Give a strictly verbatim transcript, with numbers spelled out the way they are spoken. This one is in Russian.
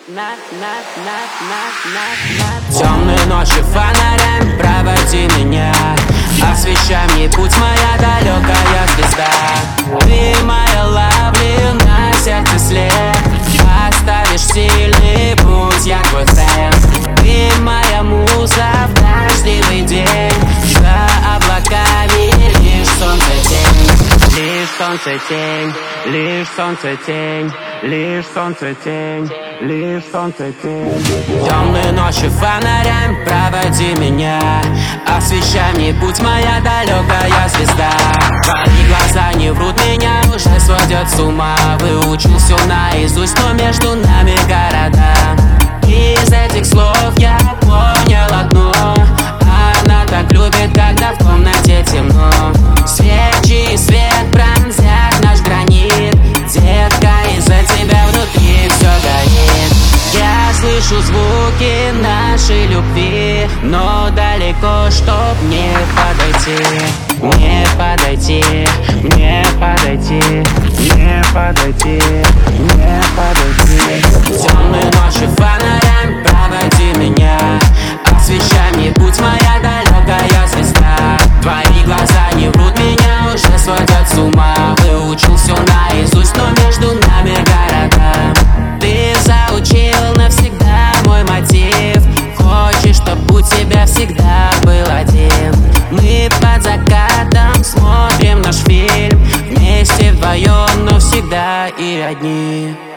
Темные ночи фонарем проводи меня, освещай мне путь, моя далекая звезда. Ты моя лавли, на сердце след, оставишь сильный путь, я твой френд. Ты моя муза в дождливый день, за облаками лишь солнце тень, лишь солнце тень, лишь солнце тень, лишь солнце тень, лишь солнце тень. Темные ночи фонарем проводи меня, освещай мне путь, моя далекая звезда. Твои глаза не врут, меня уже сводят с ума. Выучил все наизусть, но между нами города. Из этих слов я понял одно: она так любит, когда в комнате темно. Свечи и свет пронзят наш гранит, детка, из-за тебя внутри все горит. Я слышу звуки нашей любви, но далеко, чтоб не подойти, не подойти, не подойти, не подойти, не подойти. Темные ночи фонарем проводи меня, освещай мне путь, моя далекая звезда. Твои глаза не врут, меня уже сводят с ума. Выучил все наизусть, но между нами города. Ты заучил навсегда мой мотив, хочешь, чтоб у тебя всегда был один. Мы под закатом смотрим наш фильм, вместе вдвоем, но всегда и одни.